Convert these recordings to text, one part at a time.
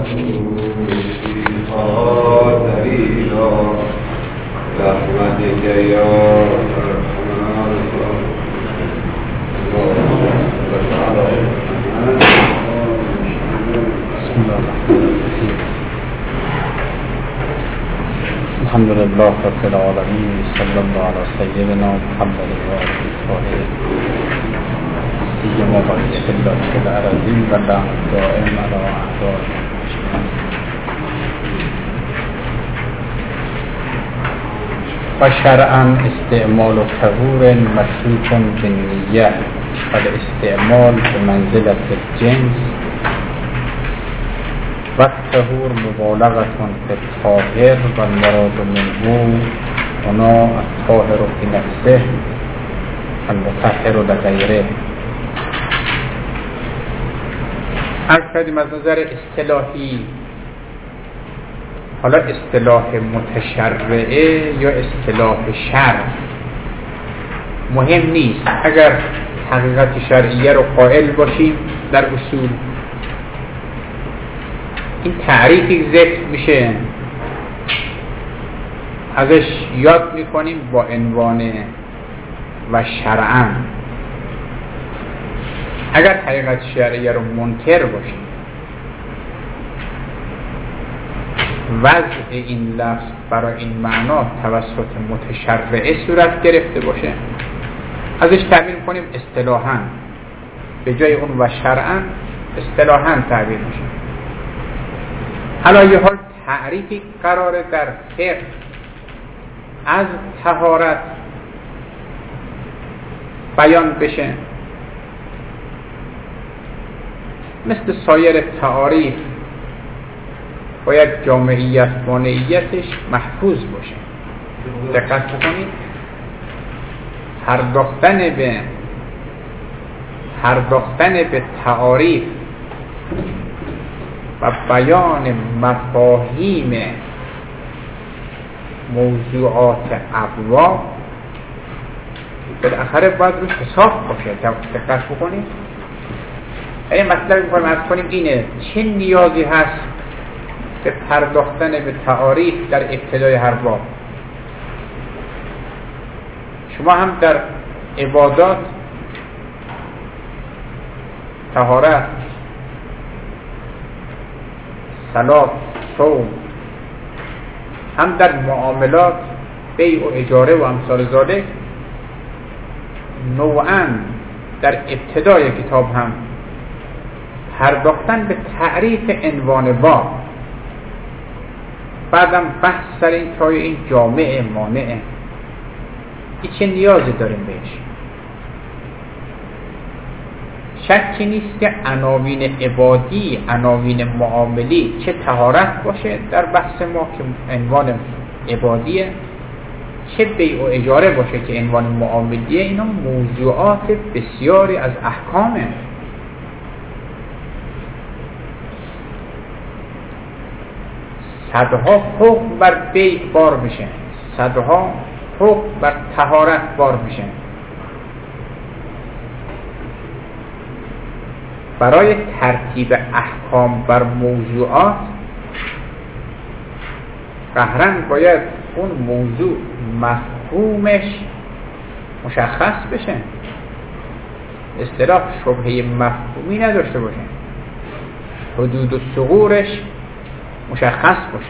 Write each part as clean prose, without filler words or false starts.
دليلا برحمتك يا أرحم الراحمين. بسم الله الرحمن الرحيم. الحمد لله رب العالمين، صلى الله على سيدنا محمد وآله الطاهرين سيما بقية الله في الأراضين واللعنة الدائم على أعدائهم أجمعين. وشرعا استعمال طهور مشروط بالنية، فالاستعمال بمنزلة الجنس، والطهور مبالغة في الطاهر، والمراد منه هنا الطاهر في نفسه المطهر لغیره. عرض کردیم از نظر اصطلاحی، حالا اصطلاح متشرعه یا اصطلاح شرع مهم نیست. اگر حقیقت شرعیه رو قائل باشیم در اصول، این تعریفی ذکر میشه، ازش یاد میکنیم با عنوان و شرعاً. اگر حقیقت شرعیه رو منکر باشیم، وضع این لفظ برای این معنا توسط متشرعه صورت گرفته باشه، ازش تعبیر کنیم اصطلاحاً، به جای اون و شرعاً اصطلاحاً تعبیر میشه. حالا یه حال تعریفی قراره در فقه از طهارت بیان بشه، مثل سایر تعاریف باید جامعیت مانعیتش محفوظ باشه. دقت کنید، پرداختن به تعاریف و بیان مفاهیم موضوعات ابواب بالاخره باید روش حساب باشه. دقت بکنید، این مطلب می‌خوایم عرض کنیم اینه: چه نیازی هست به پرداختن به تعاریف در ابتدای هر باب؟ شما هم در عبادات، طهارت، صلات، صوم، هم در معاملات، بیع و اجاره و امثال ذالک، نوعاً در ابتدای کتاب هم پرداختن به تعریف عنوان باب، بعدم بحث سر این تای این جامع مانعه، این چه نیازی داریم بهش. شکی نیست که عناوین عبادی، عناوین معاملی، چه طهارت باشه در بحث ما که عنوان عبادیه، چه بیع و اجاره باشه که عنوان معاملیه، اینا موضوعات بسیاری از احکامه. صدها حکم بر بیع بار میشه، صدها حکم بر طهارت بار میشه. برای ترتیب احکام بر موضوعات قهرن باید اون موضوع مفهومش مشخص بشه، اصطلاح شبهه مفهومی نداشته باشه، حدود و ثغورش مشخص باشه.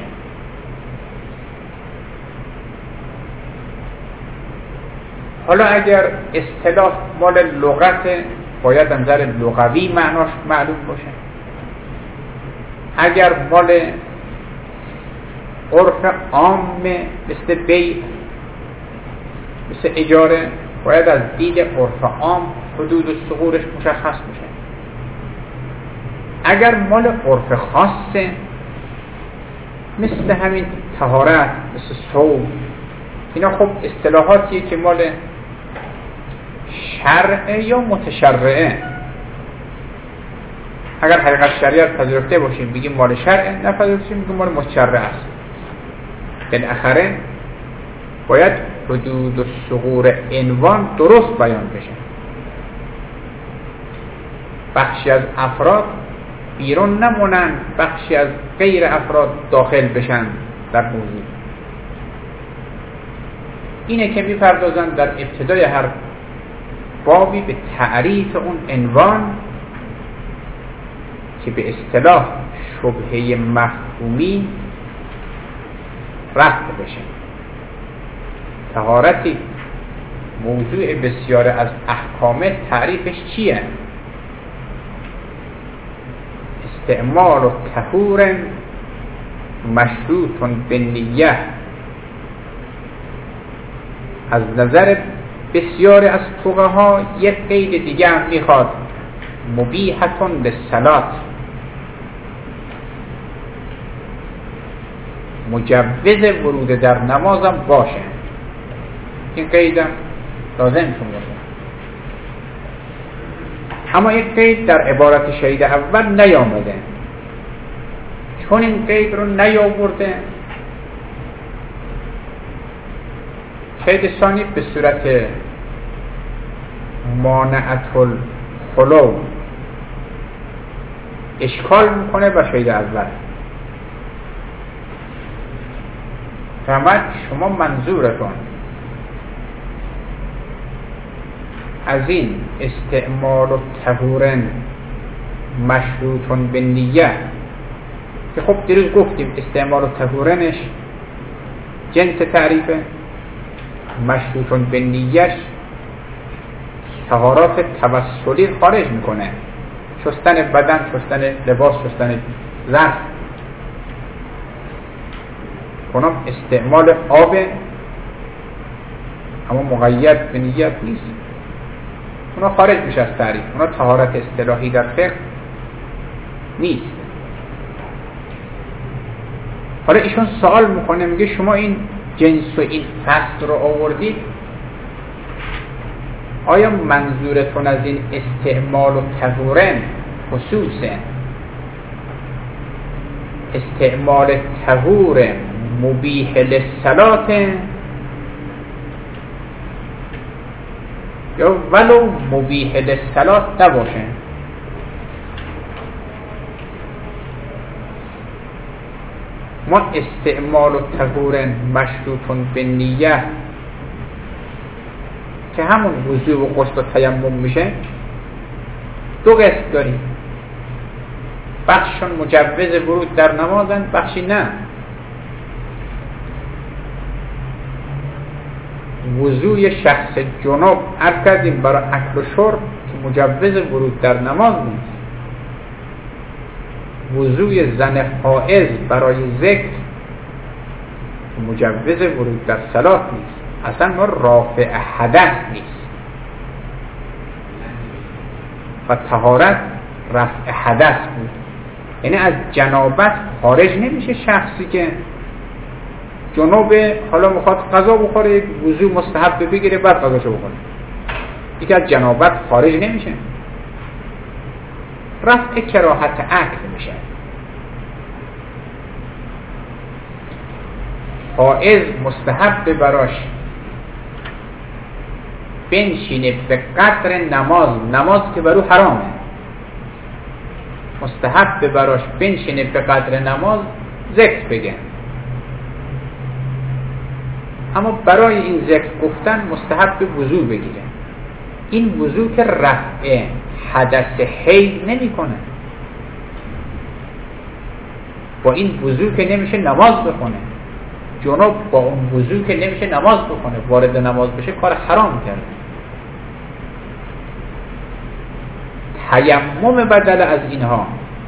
حالا اگر اصطلاح مال لغت، باید از نظر لغوی معناش معلوم باشه. اگر مال عرف عام مثل بیع، مثل اجاره، باید از دید عرف عام حدود و ثغورش مشخص باشه. اگر مال عرف خاصه، مثل همین طهارت، مثل صوم، اینا خب اصطلاحاتیه که مال شرعه یا متشرعه. اگر حقیقت شریعت پذیرفته باشیم بگیم مال شرعه، نپذیرفتیم بگیم مال متشرعه است. بالاخره باید حدود و ثغور عنوان درست بیان بشه. بخشی از افراد بیرون نمونن، بخشی از غیر افراد داخل بشن در موضوع. اینه که میپردازن در ابتدای هر بابی به تعریف اون عنوان که به اصطلاح شبهه مفهومی رفع بشه. طهارتی موضوع بسیار از احکام، تعریفش چیه؟ استعمال طهور مشروط بالنیه. از نظر بسیار از فقها یک قید دیگه هم میخواد، مبیحة للصلاة، مجوز ورود در نمازم باشه. این قیدم لازم شون باشه. اما یک قید در عبارت شهید اول نیامده. چون این قید رو نیاورده، شهید ثانی به صورت مانعت الخلو اشکال میکنه با شهید اول. فهمت شما منظورتون از این استعمال و طهورن مشروطون به نیه که خب دیروز گفتیم استعمال و طهورنش جنس تعریفه، مشروطون به نیهش طهارات توسلی خارج میکنه، شستن بدن، شستن لباس، شستن ظرف. اونم استعمال آب اما مقید به نیت نیست، اونا خارج میشه از تعریف، اونا طهارت اصطلاحی در فقه نیست. حالا ایشون سوال میکنه، میگه شما این جنس و این فصل رو آوردید، آیا منظورتون از این استعمال و طهورن خصوصه استعمال طهور مبیح للصلاة یا ولو مبیح للصلاة نباشه؟ ما استعمال و طهور مشروطون به نیه که همون وضوء و غسل و تیمم میشه، دو قسم داریم. بخششون مجوز ورود در نمازن، بخشی نه. وضوء شخص جنوب عرض کردیم برای اکل و شرب که مجوز ورود در نماز نیست. وضوء زن حائض برای ذکر مجوز ورود در صلات نیست، اصلا ما رافع حدث نیست و طهارت رفع حدث بود. یعنی از جنابت خارج نمیشه شخصی که جنوبه، حالا میخواد غذا بخوره، وضو مستحب بگیره بعد غذاشو بخوره، دیگه از جنابت خارج نمیشه، رفع کراهت اکل میشه. حائض مستحب براش بنشینه به قدر نماز که برو حرامه، مستحب براش بنشینه به قدر نماز ذکر بگه. اما برای این ذکر گفتن مستحب وضو بگیره. این وضو که رفع حدث حیض نمی کنه، با این وضو که نمیشه نماز بخونه. جنوب با اون وضو که نمیشه نماز بخونه، وارد نماز بشه کار حرام کرده. تیمم بدل از اینها.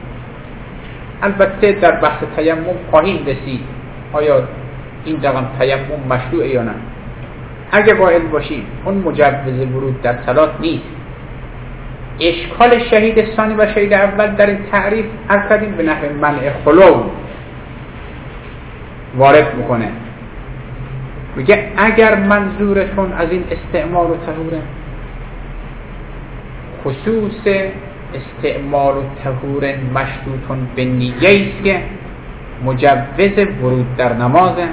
البته در بحث تیمم خواهیم رسید آیا این رقم تیمم مشروعه یا نه. اگه قائل باشیم اون مجوز ورود در صلات نیست. اشکال شهید ثانی و شهید اول در این تعریف عرض کردیم به نحو منع خلو وارد میکنه. میگه اگر منظورتون از این استعمال و طهوره خصوص استعمال و طهور مشروطون به نیه است که مجوز ورود در نمازه،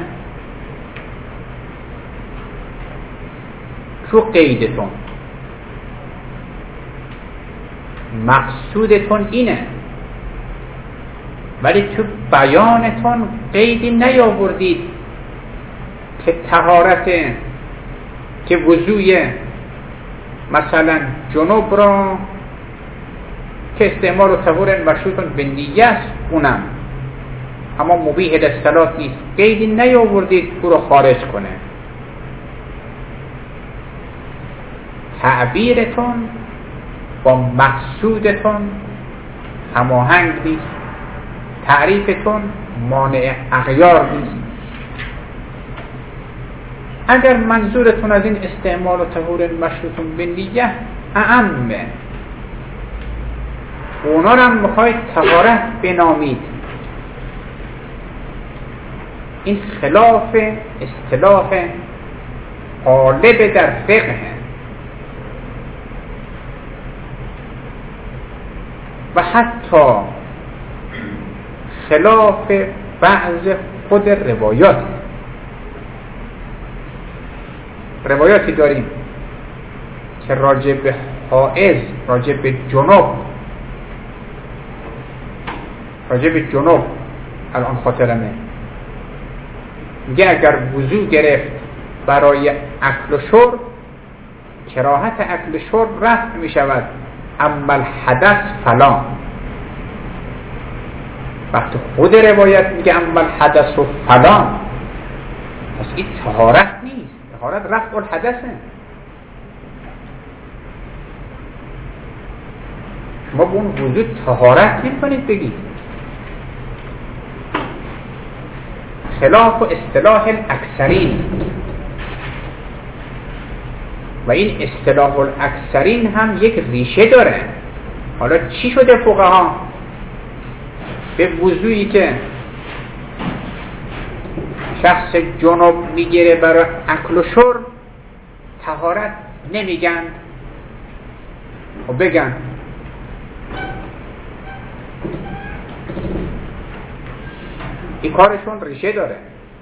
شو قیدتون مقصودتون اینه ولی تو بیانتون قیدی نیاوردید که طهارت که وضوی مثلا جنوب را که استعمال و طهور مشروط به نیت است اونم اما مبیح للصلاة نیست، قیدی نیاوردید او رو خارج کنه. تعبیرتون با مقصودتون هماهنگ نیست، تعریفتون مانع اغیار نیست. اگر منظورتون از این استعمال و طهور مشروط به نیت اعمه، اونا رو هم میخواید طهارت بنامید، این خلاف اصطلاح غالب در فقه و حتی خلاف بعض خود روایاتی داریم که راجع به حائض، راجع به جنوب الان خاطرمه میگه اگر وضو گرفت برای اکل و شرب، کراهت اکل و شرب رفع می شود، اما الحدث فلان. وقتی خود روایت میگه اما الحدث و فلان، پس این طهارت نیست، طهارت رفع الحدثه. شما به اون وضو طهارت نمی‌کنید بگید. خلاف و اصطلاح الاکثرین، و این اصطلاح الاکثرین هم یک ریشه داره. حالا چی شده فقها به وضویی که شخص جنوب میگیره برای اکل و شرب طهارت نمیگن و بگن این کارشون ریشه داره.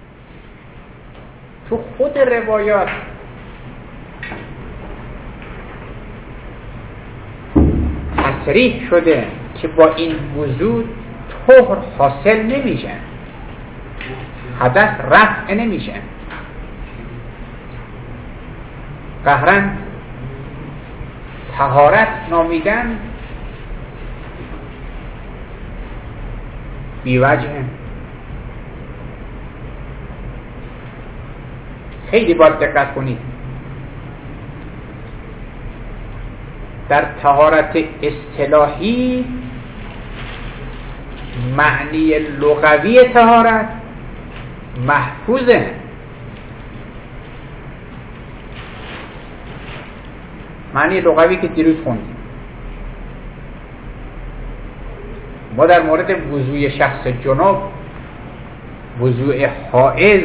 تو خود روایات تصریح شده که با این وضو طهر حاصل نمیشه، حدث رفع نمیشه. قهرن طهارت نامیدن بیوجه. خیلی باید دقت کنید. در طهارت اصطلاحی معنی لغوی طهارت محفوظه. معنی لغوی که دیروز خوندیم ما در مورد وضوی شخص جنوب، وضوء حائض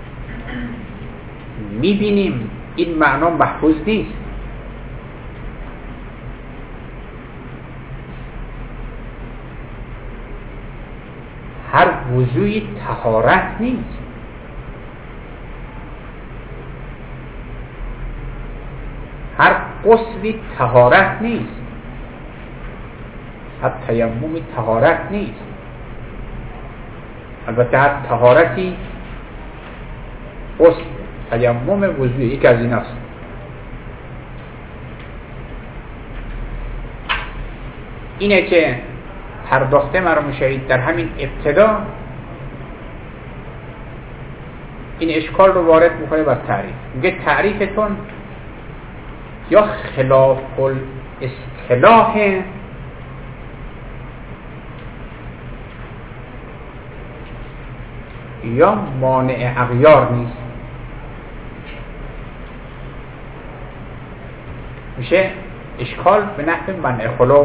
میبینیم این معنا محفوظ نیست. هر وضوی طهارت نیست. هر غسلی طهارت نیست. هر تیممی طهارت نیست. البته هر طهارتی غسل، تیمم، وضوی یک از این است. اینه که پرداخته مرحوم شهید در همین ابتدا این اشکال رو وارد میکنه بر تعریف. میگه تعریفتون یا خلاف الاصطلاح یا مانع اغیار نیست. میشه اشکال به نحو منع خلو.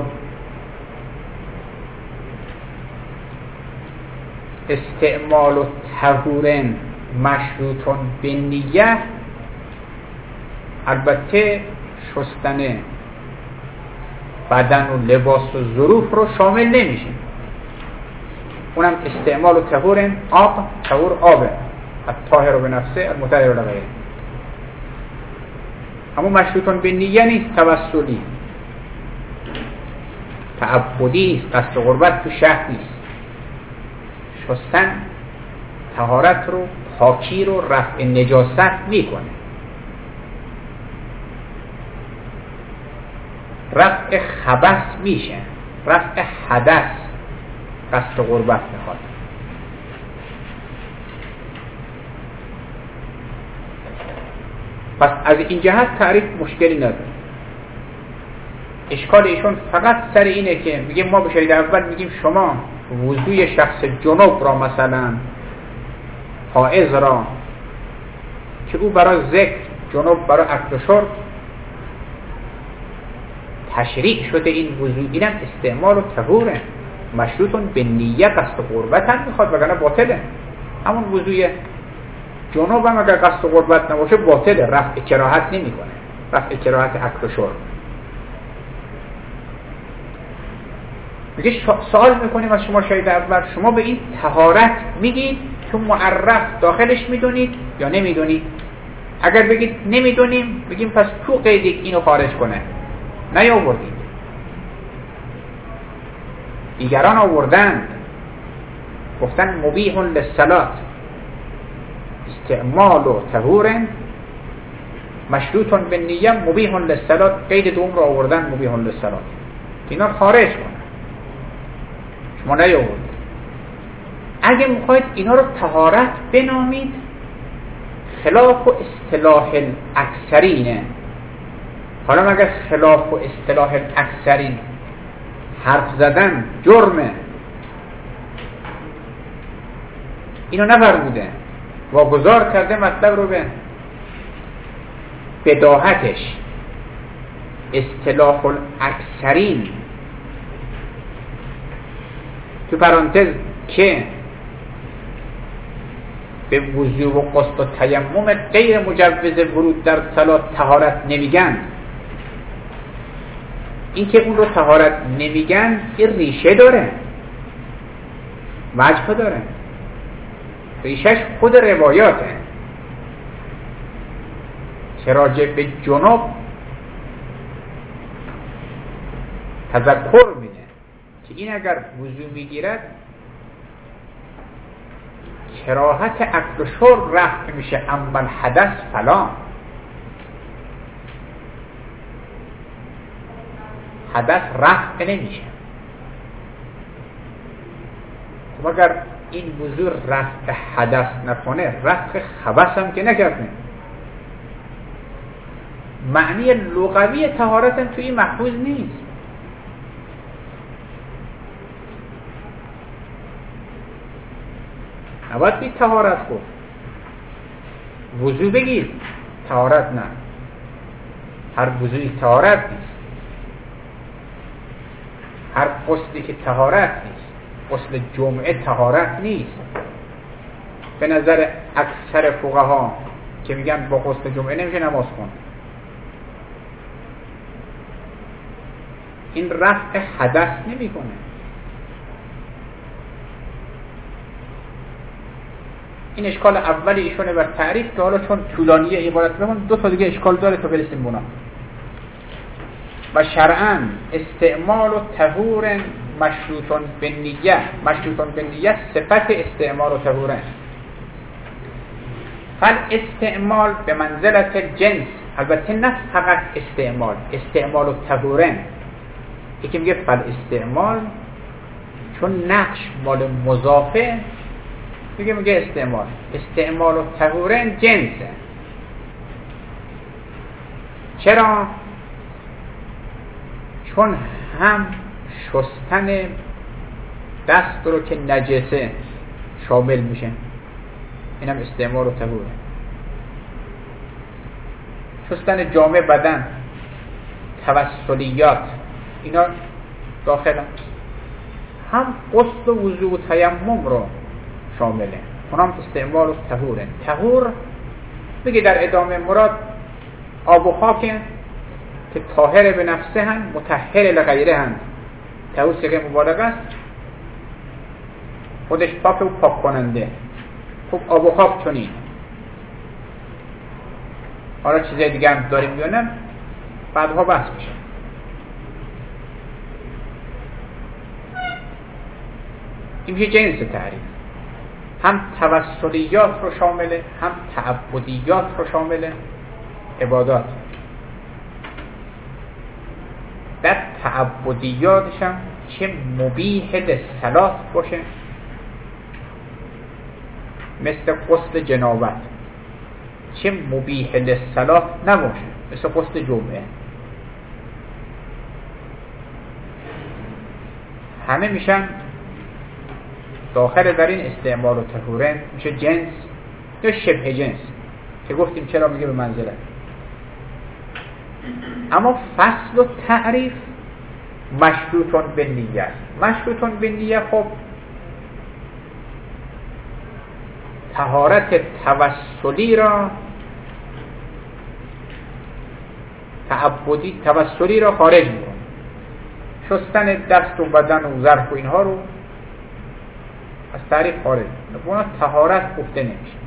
استعمال و طهور مشروط به نیت البته شستن بدن و لباس و ظروف رو شامل نمیشه. اونم استعمال و طهور آب، طهور آبه، الطاهر به نفسه المطهر لغیره. اما مشروط به نیت نیست، توسلی تعبدی نیست، قصد قربت تو شهر نیست. شستن طهارت رو، پاکی رو، رفع نجاست میکنه. رفع خبث میشه، رفع حدث قصد قربت میخواد. پس از این جهت تعریف مشکلی نداره. اشکال ایشون فقط سر اینه که میگه ما به شرید اول میگیم شما وضوی شخص جنوب را مثلا حائض را که او برای ذکر جنوب برای اکل و شرب تشریع شده، این وضو اینم استعمال و طهوره، مشروطون به نیت قصد قربت هم میخواد وگرنه باطله. همون وضوی جنوب هم اگر قصد قربت نباشه باطله، رفع کراهت نمیکنه، رفع کراهت اکل و شرب. میگه سوال میکنیم از شما شاید اول، شما به این طهارت میگید تو معرف داخلش میدونید یا نمیدونید؟ اگر بگید نمیدونیم بگیم پس تو قید اینو خارج کنه، نیاوردید، دیگران آوردند گفتن مبیح للصلاة استعمال و طهور مشروط به نیه مبیح للصلاة، قید دوم رو آوردن مبیح للصلاة، اینا خارج کنه، شما نیاوردید. اگه میخواید اینا رو طهارت بنامید خلاف و اصطلاح الاکثرینه. حالا مگر خلاف و اصطلاح الاکثرین حرف زدن جرمه، اینو نفرموده، واگذار کرده مطلب رو به بداهتش. اصطلاح الاکثرین تو پرانتز که به وضو و غسل و تیمم غیر مجوز ورود در صلات طهارت نمیگن. این که اون رو طهارت نمیگن این ریشه داره، وجه داره، ریشهش خود روایاته که راجع به جنوب تذکر میده که این اگر وضو میگیرد کراهت اکل و شرب رفع میشه، اما الحدث فلا. حدث رفع نمیشه. خب اگر این وضو رفع حدث نکنه رفع خبث هم که نکرده، معنی لغوی طهارت هم توی محفوظ نیست. نباید بید طهارت خود وضو بگید طهارت نه، هر وضوی طهارت نیست، هر غسلی که طهارت نیست، غسل جمعه طهارت نیست به نظر اکثر فقها که میگن با غسل جمعه نمیشه نماز خون. این رفع حدث نمیکنه. این اشکال اولی ایشونه بر تعریف که حالا چون طولانیه عبارت بمون، دو تا دیگه اشکال داره تا برسیم بونا. و شرعاً استعمال و طهور مشروطون به نیه، مشروطون به نیه صفت استعمال و طهوره. فل استعمال به منزلت جنس، البته نه فقط استعمال، استعمال و طهوره. یکی میگه فل استعمال چون نقش مال مضافه میگه استعمال، استعمال و طهورن جنسه. چرا؟ چون هم شستن دست رو که نجسه شامل میشه، اینم استعمال و طهوره. شستن جامع بدن، توسلیات، اینا داخل هم غسل و وضو و تیمم رو شامله، اونم استعمال و طهوره. طهور بگه در ادامه مراد آب و خاک که طاهر به نفسه هم مطهر لغیره هم. طهور صیغه مبالغه است، خودش پاک و پاک کننده. خب آب و خاک چنین، حالا چیزای دیگه هم داریم یا نه بعدها بحث میشه. این میشه جنس تعریف. هم توسلیات رو شامله، هم تعبدیات رو شامله، عبادات. در تعبدیاتش هم چه مبیح للصلاة باشه، مثل غسل جنابت، چه مبیح للصلاة نباشه، مثل غسل جمعه. همه میشن داخل در این استعمال و طهورین، میشه جنس یا شبه جنس که گفتیم چرا میگه به منزله. اما فصل و تعریف مشروطون به نیه است. مشروطون به نیه، خب طهارت توسلی را، تعبدی توسلی را خارج می‌کنه. شستن دست و بدن و ظرف و اینها رو از تعریف خارج می‌کنه. اونا طهارت گفته نمیشه.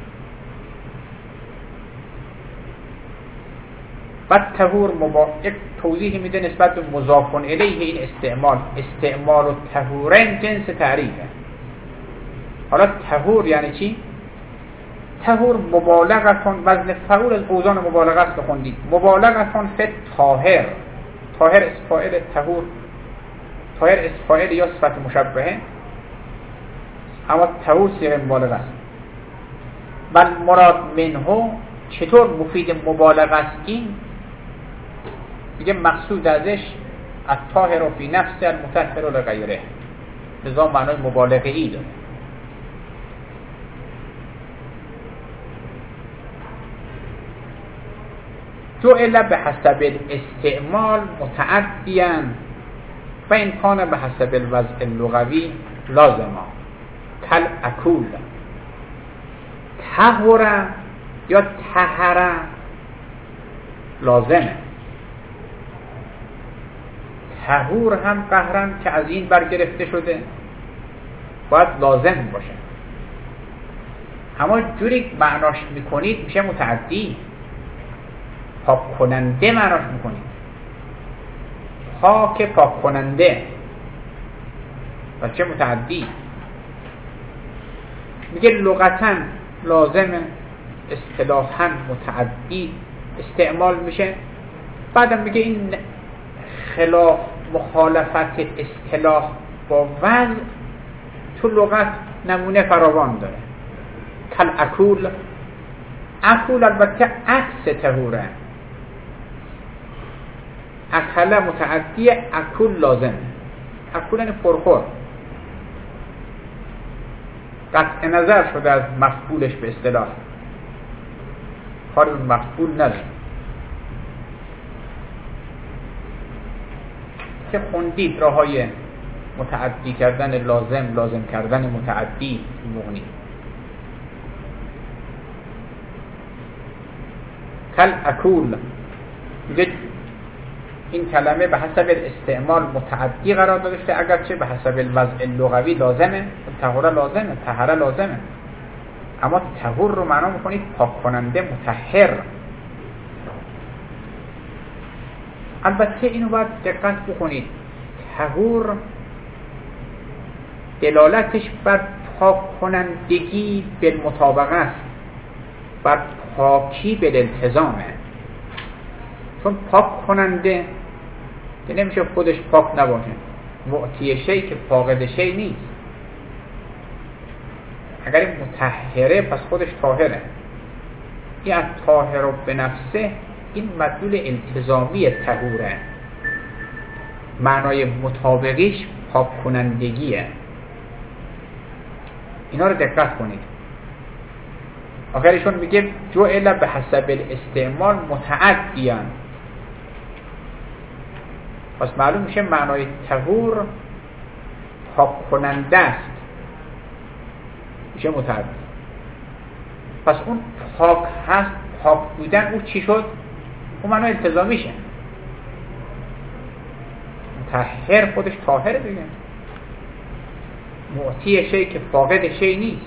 بعد طهور یک توضیح میده نسبت به مضاف الیه این استعمال و طهورین جنس تعریفه. حالا طهور یعنی چی؟ طهور مبالغتون، وزن فعول از اوزان مبالغه است خوندید. مبالغتون فی طاهر. طاهر اسم فاعل طهور، طاهر اسم فاعل یا صفت مشبهه، اما طهور صیغه مبالغه است. بل مراد منه، چطور مفید مبالغه است این؟ میگه مقصود ازش الطاهر فی نفس المطهر لغیره، لذا معنای مبالغه ای داره. جعل به حسب الاستعمال متعدیا و این کان به حسب الوضع اللغوی لازما کل اکول. طهر یا طهر لازمه. طهور هم قهرن که از این برگرفته شده باید لازم باشه، اما جوری معناش میکنید میشه متعدی. پاک کننده معناش میکنید، پاک پاک کننده، و چه متعدی. میگه لغتاً لازمه، اصطلاحاً متعدی استعمال میشه. بعدم میگه این خلاف مخالفت اصطلاح با وضع تو لغت نمونه فراوان داره. کل اکول، اکول البته عکس طهوره. اکل متعدی، اکول لازمه. اکول یعنی پرخور. قطع نظر شده از مفعولش به اصطلاح، کاری اون مفعول نداره. که خوندید راهای متعدی کردن لازم، لازم کردن متعدی مغنی. کل اکول میگه این کلمه به حسب استعمال متعدی قرار داده شده، اگرچه به حسب الوضع لغوی لازمه. طهور لازمه، طهره لازمه، اما طهور رو معنا میکنید پاک کننده، مطهر. البته اینو باید دقت بکنید، طهور دلالتش بر پاک کنندگی بالمطابقه است، بر پاکی بالالتزامه. چون پاک کننده که نمیشه خودش پاک نباشه، معطی شی که فاقد شی نیست. اگر این مطهره پس خودش طاهره. این از طاهر به نفسه، این مدلول التزامی طهوره، معنای مطابقیش پاک کنندگیه. اینا رو دقت کنید. آخرشون میگه جعل به حسب الاستعمال متعدیان، پس معلوم میشه معنای طهور پاک کننده است، میشه متعدی. پس اون پاک هست، پاک بودن او چی شد؟ اون معنای التزامیشه. مطهر خودش طاهره دیگه، معطی شی که فاقد شی نیست.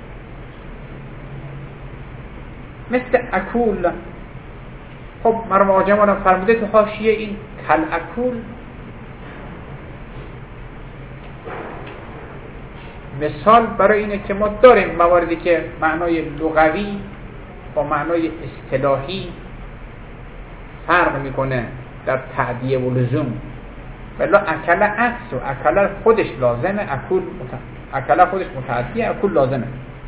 مثل اکول. خب مرحوم آجمان فرموده تو حاشیه این کل اکول مثال برای اینه که ما داریم مواردی که معنای لغوی با معنای اصطلاحی فرق میکنه در تعدیه و لزوم. ولی اکل عکس و اکل خودش لازمه، اکل خودش متعدیه، اکل لازمه.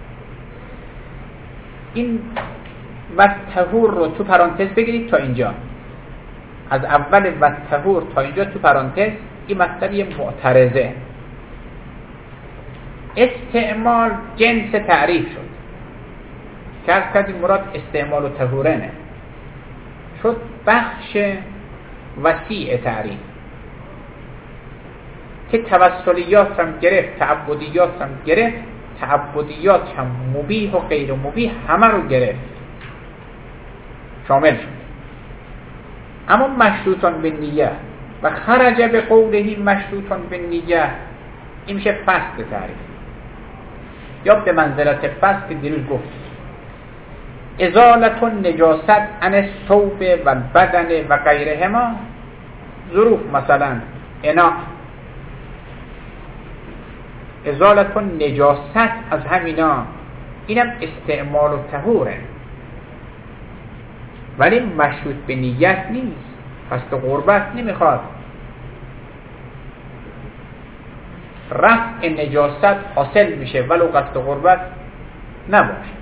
این وطهور رو تو پرانتز بگیرید تا اینجا، از اول وطهور تا اینجا تو پرانتز. این مطلبی معترضه. استعمال جنس تعریف شد که از کردیم مراد استعمال و طهورنه، شد بخش وسیع تعریف که توسلیات هم گرفت، تعبدیات هم گرفت، تعبدیات هم مبیح و غیر مبیح همه رو گرفت، شامل شد. اما مشروطان به نیه و خرج به قولهی مشروطان به نیه، این میشه فصل تعریف یا به منزلت فصل که دیروز گفت. ازالت نجاست عن الثوب و البدن و غیرهما، ظروف مثلا انا، ازالت نجاست از همینا، اینم استعمال و طهوره، ولی مشروط به نیت نیست، قصد قربت نمیخواد. رفع نجاست حاصل میشه ولو قصد قربت نباشه.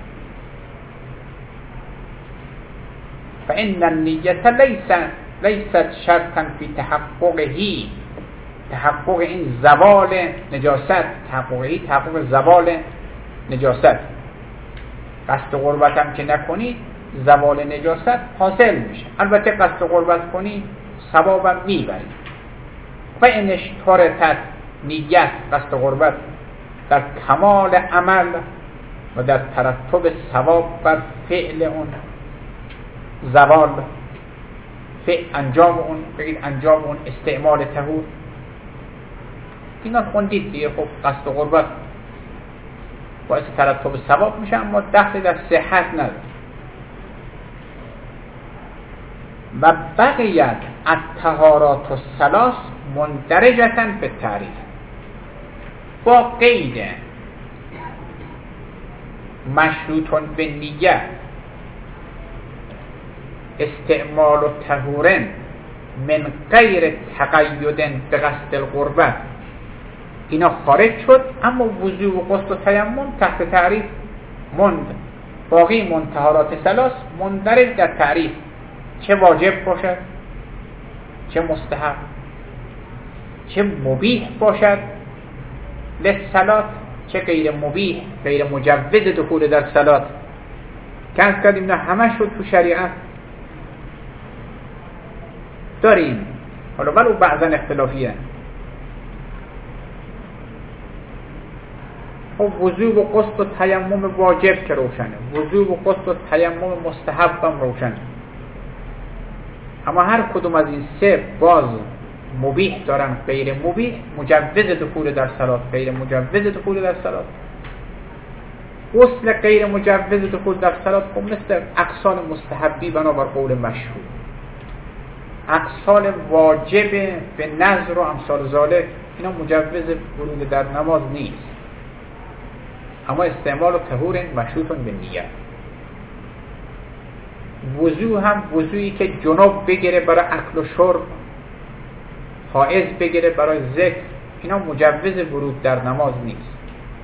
فإن النیت لیست شرطا فی تحققهی، تحقق این زوال نجاست، تحقق زوال نجاست. قصد قربت هم که نکنید زوال نجاست حاصل میشه، البته قصد قربت کنید ثوابم میبرید. و این اشترطت نیت، قصد قربت در کمال عمل و در ترتب ثواب بر فعل اون زوال، فعل انجام اون، بگید انجام اون استعمال طهور، اینا خوندید دیگه. خب قصد قربت باعث ترتب ثواب میشه اما دخل در صحت نداره. و بقیت الطهارات الثلاث مندرجة به تعریف، با قید مشروطون به نیت، استعمال و طهورن من غیر تقید به قصد القربت، اینا خارج شد، اما وضوء و غسل و تیمم تحت تعریف مند. باقی منطهارات ثلاث مندرج در تعریف، چه واجب باشد، چه مستحب، چه مبیح باشد للصلاة، چه غیر مبیح، غیر مجوز دخول در صلاة. کنز کردیم نه همه شد تو شریعت داریم، حالا ولو بعضا اختلافیه. خب وضوء و غسل و تیمم واجب که روشنه، وضوء و غسل و تیمم مستحب هم روشنه، اما هر کدوم از این سه باز مبیح دارن، غیر مبیح، مجوز دخول در صلاة، غیر مجوز دخول در صلاة. غسل غیر مجوز دخول در صلاة خب مثل اقسال مستحبی بنابر قول مشهور، اقسال واجب به نظر و امثال ذالک اینا مجوز ورود در نماز نیست، اما استعمال و طهور مشروط به نیت. وضوء هم وضوئی که جنوب بگیره برای اکل و شرب، حائض بگیره برای ذکر، اینا مجوز ورود در نماز نیست.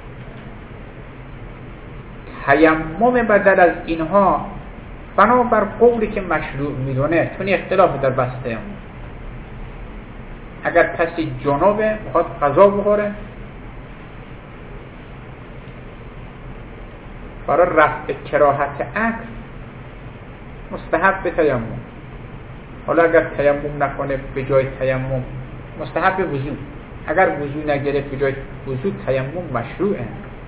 تیمم بدل از اینها بنابر قولی که مشروع میدونه، چون اختلاف در بحث تیمم. اگر کسی جنوبه میخواد غذا بخوره، برای رفع کراهت اکل مستحب به تیمم. حالا اگر تیمم نکنه به جای تیمم مستحب به وضو، اگر وضو نگرفت به جای وضو تیمم مشروعه.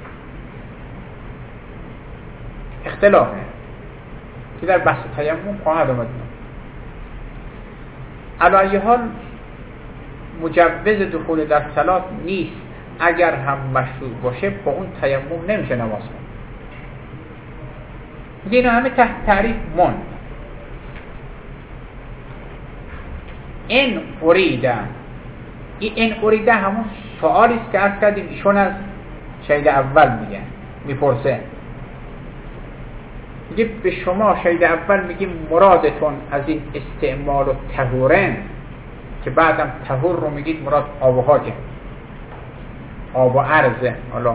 اختلافه که در بحث تیمم خواهد آمد. علی حال مجوز دخول در صلاة نیست، اگر هم مشروع باشه با اون تیمم نمیشه نماز خوند. دیگه همه تحت تعریف ماند. این اریده، این اریده همون سوالی است که عرض کردیم ایشون از شهید اول میگه، میپرسه میگه به شما شهید اول میگه مرادتون از این استعمال و طهورن که بعدم طهور رو میگید مراد آب و خاکه، آب و عرضه. حالا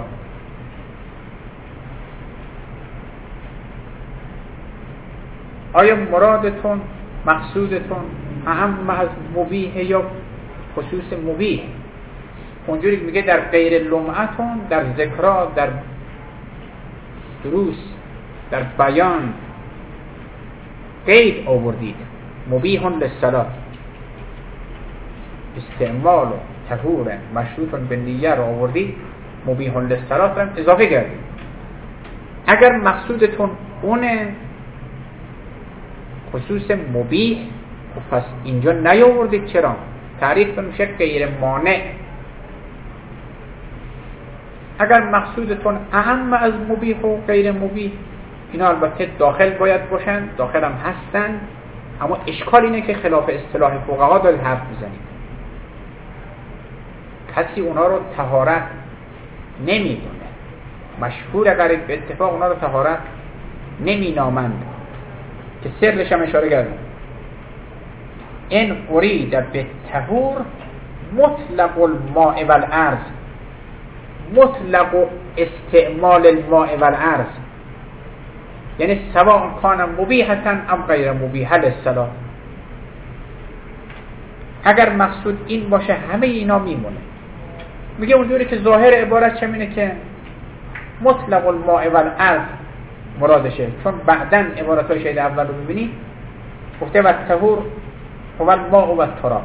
آیا مرادتون مقصودتون اهم از مبیح یا خصوص مبیح؟ اونجوری میگه در غیر لمعتون، در ذکرها، در دروس، در بیان قید آوردید مبیح للصلاة، استعمال و طهور مشروط به نیه رو آوردید، مبیح للصلاة رو اضافه کردید. اگر مقصودتون اونه خصوص مبیح، پس اینجا نیاوردید. چرا؟ تعریف میشه غیر مانع. اگر مقصودتون اهم از مبیح و غیر مبیح، اینا البته داخل باید باشن، داخل هم هستن، اما اشکال اینه که خلاف اصطلاح فقها دارید حرف میزنید. کسی اونا رو طهارت نمیدونه، مشهور اگر به اتفاق اونا رو طهارت نمینامند، که سرش هم اشاره کردم. این ارید به طهور مطلق الماء والارض، مطلق استعمال الماء والارض، یعنی سواء کان مبیحتا ام غیر مبیح للصلاة. اگر مقصود این باشه همه اینا میمونه. میگه اونجوری که ظاهر عبارت چمینه که مطلق الماء والارض مرادشه، چون بعداً عبارتهای شهید اول رو ببینید گفته و طهور هو الماء و التراب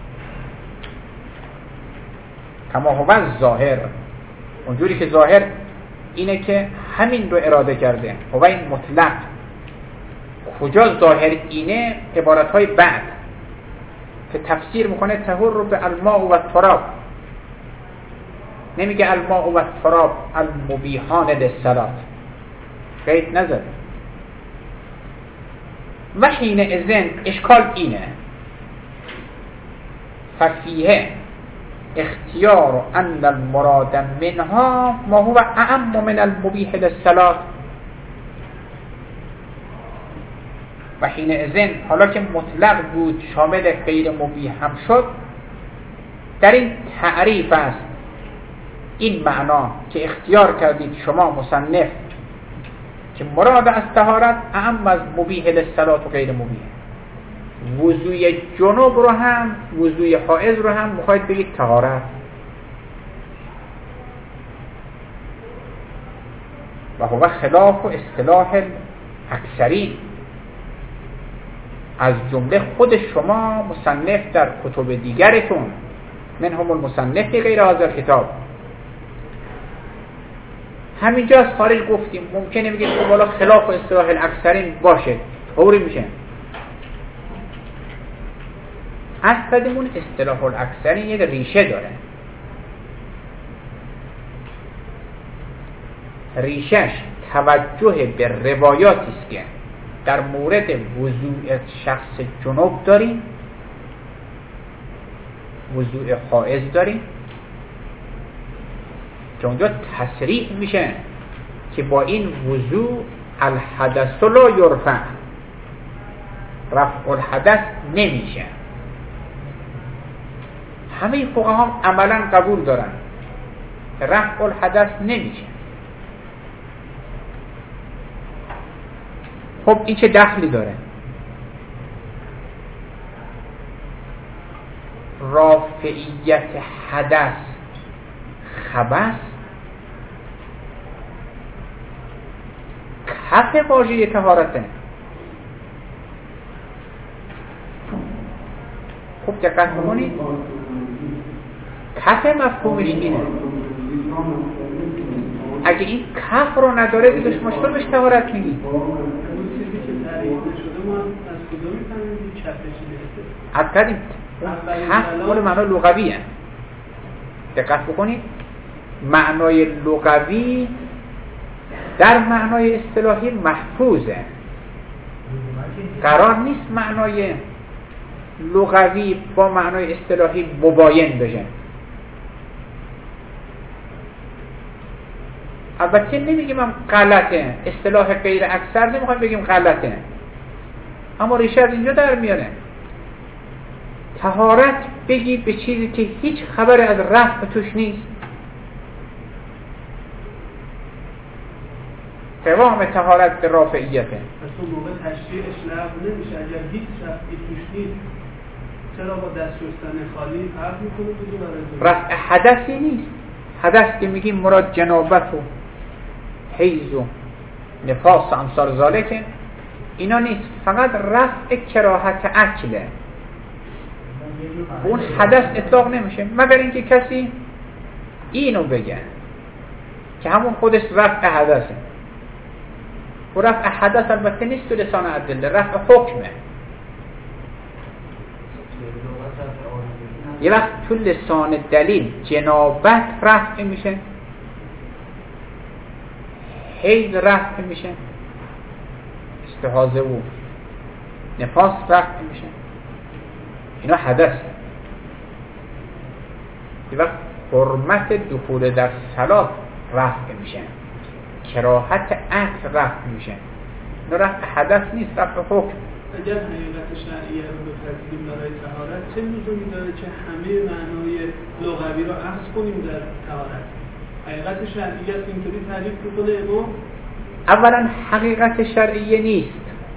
کما هو ظاهر. اونجوری که ظاهر اینه که همین رو اراده کرده، هو این مطلق. کجا ظاهر اینه؟ عبارتهای بعد که تفسیر میکنه طهور رو به الماء و التراب، نمیگه الماء و التراب المبیحان للصلاة، قید نظر. و حین اذن اشکال اینه ففیه اختیار ان المراد منها ما هو اعم من المبیح للصلاة. و حین اذن حالا که مطلق بود شامل غیر مبیح هم شد، در این تعریف است این معنا که اختیار کردید شما مصنف که مراد از طهارت اهم از مبیح للصلاة و غیر مبیح. وضوی جنوب رو هم وضوی حائض رو هم میخواید بگید طهارت، و هو خلاف و اصطلاح اکثرین، از جمله خود شما مصنف در کتب دیگرتون، منهم المصنف غیر هذا الکتاب. همینجا از خارج گفتیم ممکنه بگید خب حالا خلاف و اصطلاح الاکثرین باشه، طوری میشه. اصلا اصطلاح الاکثرین یک ریشه داره، ریشش توجه به روایاتی است که در مورد وضوء شخص جنوب داریم، وضوء حائض داریم، که اونجا تصریح میشه که با این وضوء الحدث لا یرفع، رفع الحدث نمیشه. همه فقها عملا قبول دارن رفع الحدث نمیشه. خب این چه دخلی داره؟ رافعیت حدث خبث کف واژه طهارته. خوب دقت کنید، کف مفهومش اینه. اگه این کف رو نداره دیگه شما چطور بهش طهارت میگید؟ حتی کف مال معنای لغویه. دقت بکنید، معنای لغوی در معنای اصطلاحی محفوظه. قرار نیست معنای لغوی با معنای اصطلاحی مباین بشه. البته نمیگیم هم غلطه، اصطلاح غیر اکثر نمیخوایم بگیم غلطه، اما ریشه از اینجا در میانه. طهارت بگی به چیزی که هیچ خبر از رفع توش نیست. قوام طهارت به رافعیته. پس اون موقع تشریعش لغو نمیشه اگر هیچ رفعی توش نیست. چرا با دست شستن خالی فرق میکنه دیگه برای رفع حدثی نیست. حدث که میگیم مراد جنابت و حیض و نفاس و امثال ذالکه، اینا نیست، فقط رفع کراهت اکله. اون حدث اطلاق نمیشه مگر اینکه کسی اینو بگه که همون خودش رفع حدثه. و رفع حدث البته نیست تو لسان ادله، رفع حکمه. یه وقت تو لسان دلیل جنابت رفع میشه، حیض رفع میشه، استحاضه و نفاس رفع میشه، اینا حدث. یه وقت حرمت دخول در صلات رفع میشه، کراهت عکس رفع میشه، اینا رفع حدث نیست، رفع حکم. اگر حقیقت شرعیه رو بپذیریم برای طهارت، چه لزومی داره که همه معنای لغوی رو اخذ کنیم در طهارت؟ حقیقت شرعیه است اینطوری تعریف میکنه امام؟ اولا حقیقت شرعیه نیست.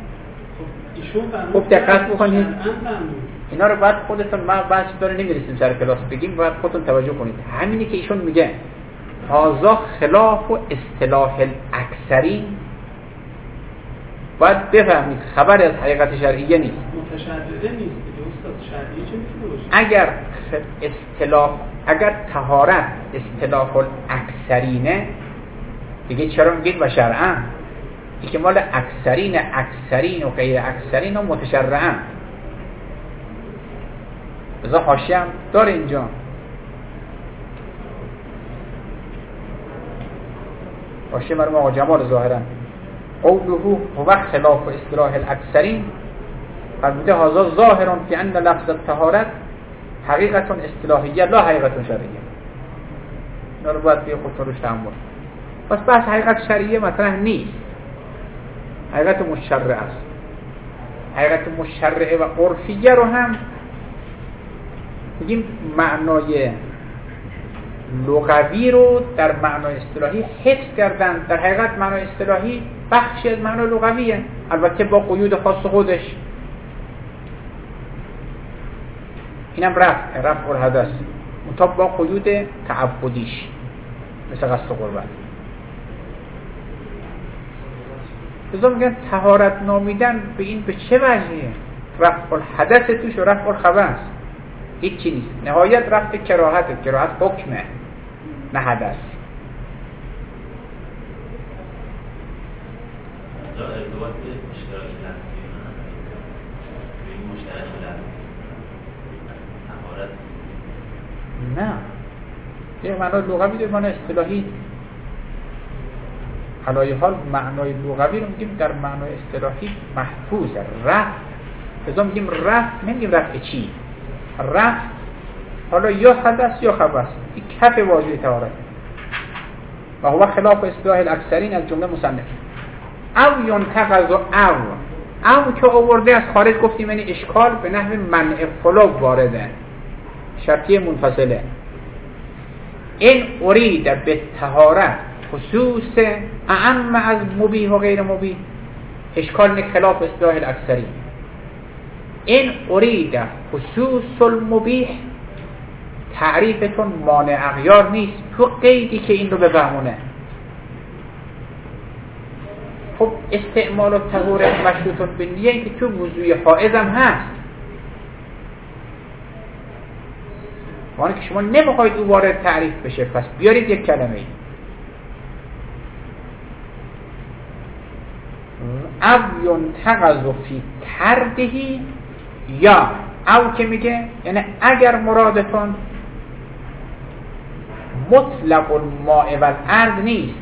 خب دقت بکنید اینا رو باید خودتون، ما بحث داره نمیرسیم سر کلاس بگیم، باید خودتون توجه کنید. همینی که ایشون میگه هذا خلاف و اصطلاح الاکثرین، باید بفهمید خبر از حقیقت شرعیه نیست. متشدده نیست دیگه استاد، شرعیه چه میتونه باشه؟ اگر طهارت اصطلاح الاکثرینه دیگه چرا میگید و شرعا؟ این که مال اکثرین و غیر اکثرین و متشرعن. بذار حاشیه هم داره اینجا. حاشیه مرحوم آقا جمال ظاهرا قوله هو خلاف اصطلاح الاکثرین فرموده هذا ظاهرا فی ان لفظ الطهارت حقیقت اصطلاحیه لا حقیقت شرعیه. اینا رو باید به خودتون روش تأمل. پس بحث حقیقت شرعیه مطرح نیست، حقیقت مشرعه است. حقیقت مشرعه و عرفیه رو هم میگیم معنای لغوی رو در معنای اصطلاحی حفظ کردن. در حقیقت معنای اصطلاحی بخشی از معنای لغویه، البته با قیود خاص خودش. اینم رفع الحدث مطابق با قیود تعبدیش، مثل قصد قربت. بذار میگن طهارت نامیدن به این به چه وجهیه؟ رفع الحدث توش و رفع الخبث هیچی نیست. نهایت رفع کراهت حکمه نه حدث. نه یه معنای لغوی داره، معنای اصطلاحی. علایه حال معنای لغوی رو میگیم در معنای اصطلاحی محفوظه. رفع بذار میگیم رفع، نمیگیم رفع چی؟ رفع حالا یا حدث یا خبث، این کف واژه طهارت و هو خلاف اصطلاح الاکثرین از جمله مصنف. او ینتقض او که آورده از خارج گفتیم یعنی اشکال به نحو منع خلو وارده، شرطیه منفصله. این ارید به طهارت خصوص اعم از مبیح و غیر مبیح، اشکال خلاف اصطلاح الاکثرین. این ارید خصوص المبیح، تعریفتون مانع اغیار نیست تو قیدی که این رو بفهمونه. خب استعمال و طهور مشروطون به نیه که تو وضوی حائض هم هست، معنی که شما نمیخواید او وارد تعریف بشه، پس بیارید یک کلمه ای. او ینتقض فی تردهی، یا او که میگه یعنی اگر مرادتون مطلق الماء والارض نیست،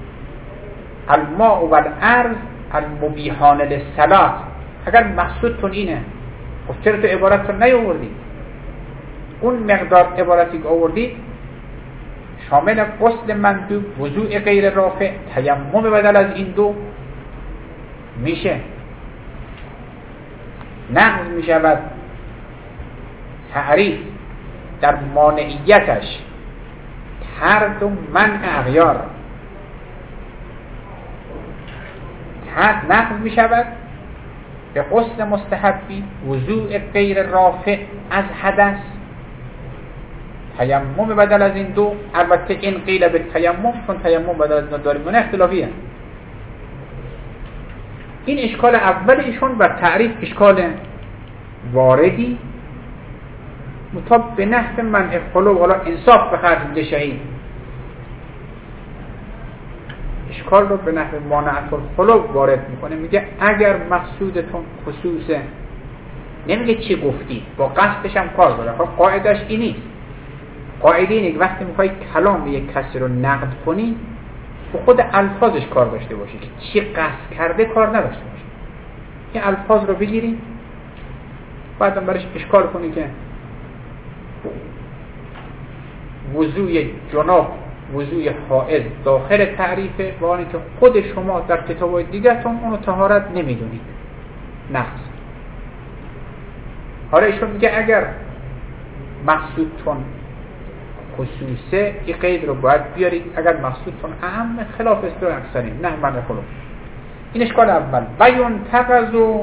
الماء والارض المبیحان للصلاة، اگر مقصودتون اینه خب چرا تو عبارتتون نیاوردید؟ اون مقدار عبارتی که آوردید شامل غسل مندوب، وضوء غیر رافع، تیمم بدل از این دو میشه. نقض میشود تعریف در مانعیتش طرد و منع اغیار. نقض میشود به غسل مستحبی، وضوء غیر رافع از حدث، تیمم بدل از این دو. البته این قیل به تیمم، چون تیمم بدل از این دو داریم اون اختلافیه. این اشکال اول ایشون و تعریف اشکال واردی مطابق به نحو منع خلو. حالا انصاف به خرج میده شهید اشکال رو به نحو مانعت الخلو وارد میکنه. میگه اگر مقصودتون خصوصه، نمیگه چی گفتی، با قصدش هم کار داره. خب قاعدش این نیست. قاعده اینه که وقتی میخوای کلام یک کسی رو نقد کنی با خود الفاظش کار داشته باشی که چی قصد کرده کار نداشته باشی. این الفاظ رو بگیری بعدم برش اشکال کنی که وضوء جناب، وضوء حائض داخل تعریفه، با اینکه خود شما در کتاب‌های دیگه‌تون اونو طهارت نمیدونید، نقص. حالا ایشون میگه اگر مقصودتون خصوصه، این قید رو باید بیارید. اگر مقصودتون اهم، خلاف اصطلاح اکثرین، نه من خلوف. این اشکال اول. و ینتقض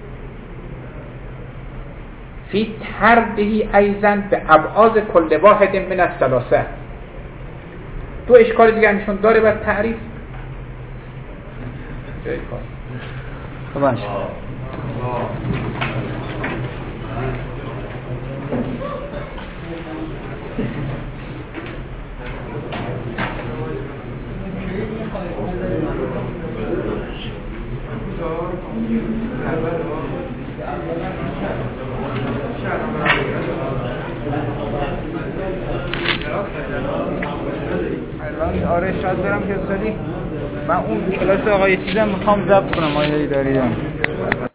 فی تردهی ایضا به ابعاض کل واحد من الثلاثه. دو اشکال دیگه همشون داره بر تعریف. باشه. آره شاید برم که سالی من اون کلاس آقای چیزم میخوام ضبط کنم آقای داریان.